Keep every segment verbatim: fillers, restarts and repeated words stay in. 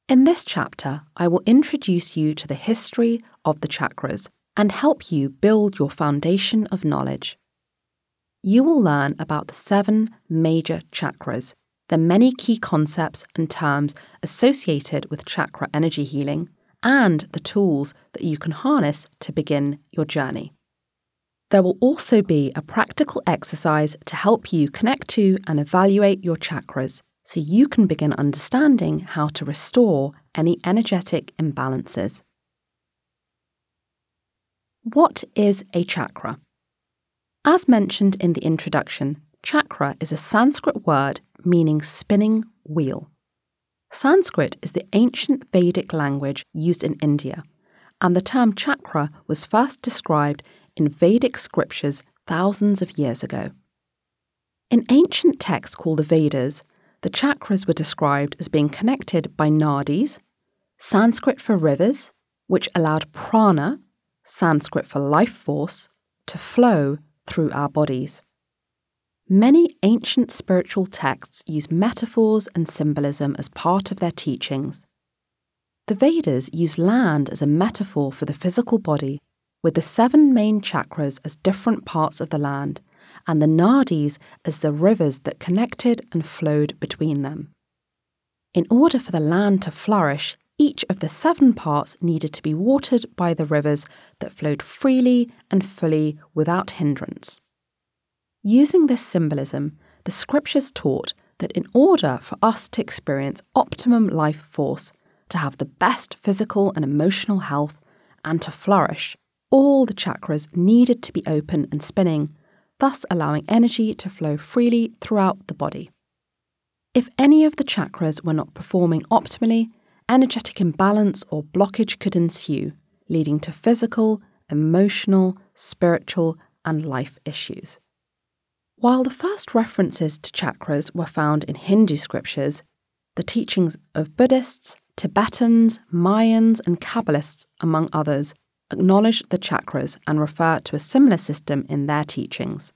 In this chapter, I will introduce you to the history of the chakras and help you build your foundation of knowledge. You will learn about the seven major chakras, the many key concepts and terms associated with chakra energy healing, and the tools that you can harness to begin your journey. There will also be a practical exercise to help you connect to and evaluate your chakras so you can begin understanding how to restore any energetic imbalances. What is a chakra? As mentioned in the introduction, chakra is a Sanskrit word meaning spinning wheel. Sanskrit is the ancient Vedic language used in India, and the term chakra was first described in Vedic scriptures thousands of years ago. In ancient texts called the Vedas, the chakras were described as being connected by nadis, Sanskrit for rivers, which allowed prana, Sanskrit for life force, to flow through our bodies. Many ancient spiritual texts use metaphors and symbolism as part of their teachings. The Vedas use land as a metaphor for the physical body, with the seven main chakras as different parts of the land, and the nadis as the rivers that connected and flowed between them. In order for the land to flourish, each of the seven parts needed to be watered by the rivers that flowed freely and fully without hindrance. Using this symbolism, the scriptures taught that in order for us to experience optimum life force, to have the best physical and emotional health, and to flourish, all the chakras needed to be open and spinning, thus allowing energy to flow freely throughout the body. If any of the chakras were not performing optimally, energetic imbalance or blockage could ensue, leading to physical, emotional, spiritual, and life issues. While the first references to chakras were found in Hindu scriptures, the teachings of Buddhists, Tibetans, Mayans, and Kabbalists, among others, acknowledge the chakras and refer to a similar system in their teachings.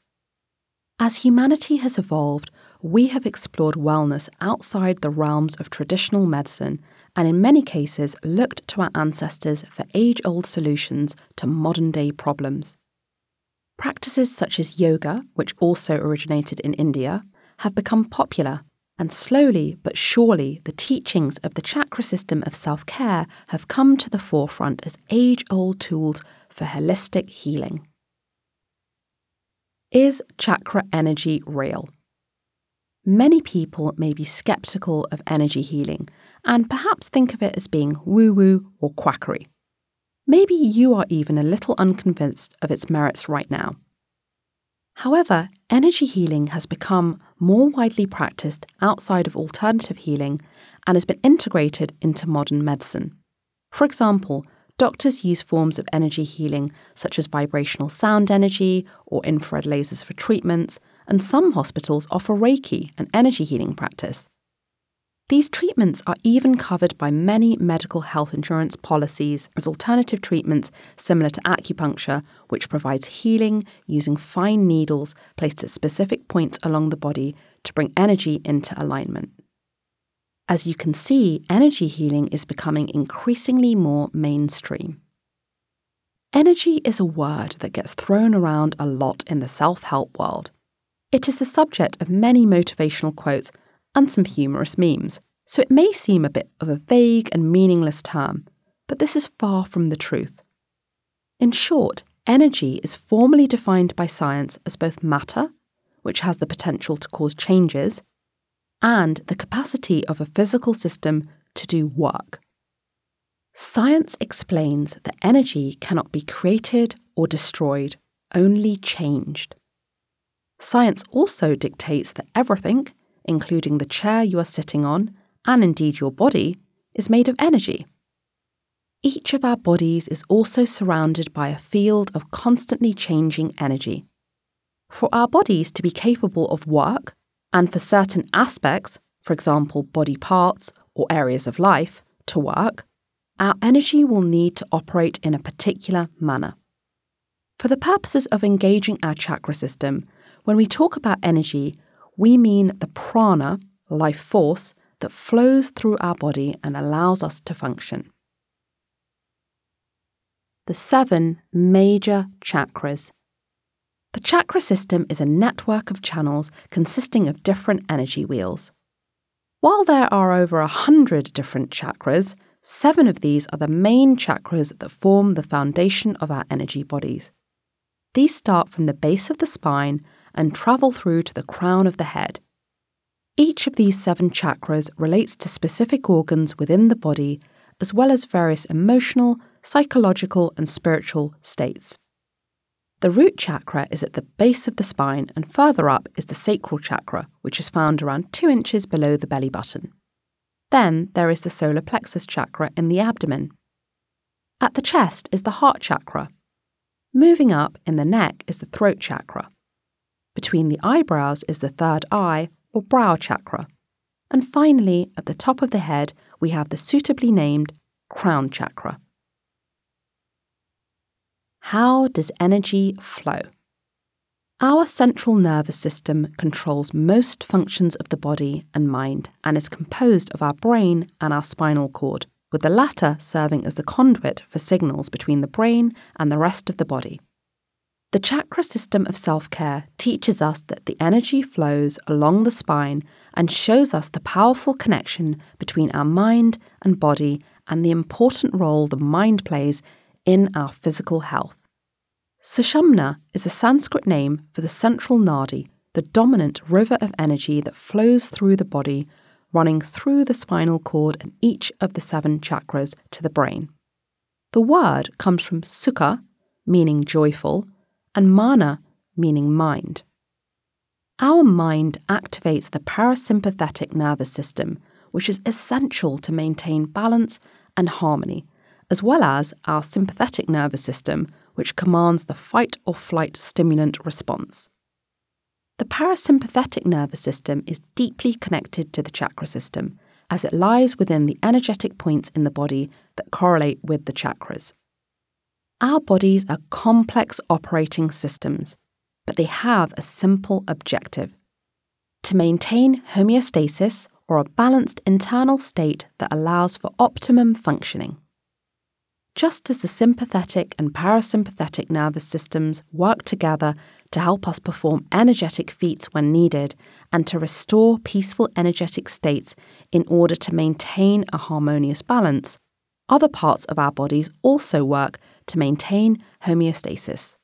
As humanity has evolved, we have explored wellness outside the realms of traditional medicine and in many cases looked to our ancestors for age-old solutions to modern-day problems. Practices such as yoga, which also originated in India, have become popular, and slowly but surely the teachings of the chakra system of self-care have come to the forefront as age-old tools for holistic healing. Is chakra energy real? Many people may be skeptical of energy healing and perhaps think of it as being woo-woo or quackery. Maybe you are even a little unconvinced of its merits right now. However, energy healing has become more widely practiced outside of alternative healing and has been integrated into modern medicine. For example, doctors use forms of energy healing such as vibrational sound energy or infrared lasers for treatments, and some hospitals offer Reiki, an energy healing practice. These treatments are even covered by many medical health insurance policies as alternative treatments similar to acupuncture, which provides healing using fine needles placed at specific points along the body to bring energy into alignment. As you can see, energy healing is becoming increasingly more mainstream. Energy is a word that gets thrown around a lot in the self-help world. It is the subject of many motivational quotes and some humorous memes, so it may seem a bit of a vague and meaningless term, but this is far from the truth. In short, energy is formally defined by science as both matter, which has the potential to cause changes, and the capacity of a physical system to do work. Science explains that energy cannot be created or destroyed, only changed. Science also dictates that everything, including the chair you are sitting on, and indeed your body, is made of energy. Each of our bodies is also surrounded by a field of constantly changing energy. For our bodies to be capable of work, and for certain aspects, for example body parts or areas of life, to work, our energy will need to operate in a particular manner. For the purposes of engaging our chakra system, when we talk about energy, we mean the prana, life force, that flows through our body and allows us to function. The seven major chakras. The chakra system is a network of channels consisting of different energy wheels. While there are over a hundred different chakras, seven of these are the main chakras that form the foundation of our energy bodies. These start from the base of the spine and travel through to the crown of the head. Each of these seven chakras relates to specific organs within the body, as well as various emotional, psychological, and spiritual states. The root chakra is at the base of the spine, and further up is the sacral chakra, which is found around two inches below the belly button. Then there is the solar plexus chakra in the abdomen. At the chest is the heart chakra. Moving up in the neck is the throat chakra. Between the eyebrows is the third eye, or brow chakra. And finally, at the top of the head, we have the suitably named crown chakra. How does energy flow? Our central nervous system controls most functions of the body and mind and is composed of our brain and our spinal cord, with the latter serving as the conduit for signals between the brain and the rest of the body. The chakra system of self-care teaches us that the energy flows along the spine and shows us the powerful connection between our mind and body and the important role the mind plays in our physical health. Sushumna is a Sanskrit name for the central nadi, the dominant river of energy that flows through the body, running through the spinal cord and each of the seven chakras to the brain. The word comes from sukha, meaning joyful, and mana, meaning mind. Our mind activates the parasympathetic nervous system, which is essential to maintain balance and harmony, as well as our sympathetic nervous system, which commands the fight or flight stimulant response. The parasympathetic nervous system is deeply connected to the chakra system, as it lies within the energetic points in the body that correlate with the chakras. Our bodies are complex operating systems, but they have a simple objective: to maintain homeostasis, or a balanced internal state that allows for optimum functioning. Just as the sympathetic and parasympathetic nervous systems work together to help us perform energetic feats when needed and to restore peaceful energetic states in order to maintain a harmonious balance, other parts of our bodies also work to maintain homeostasis.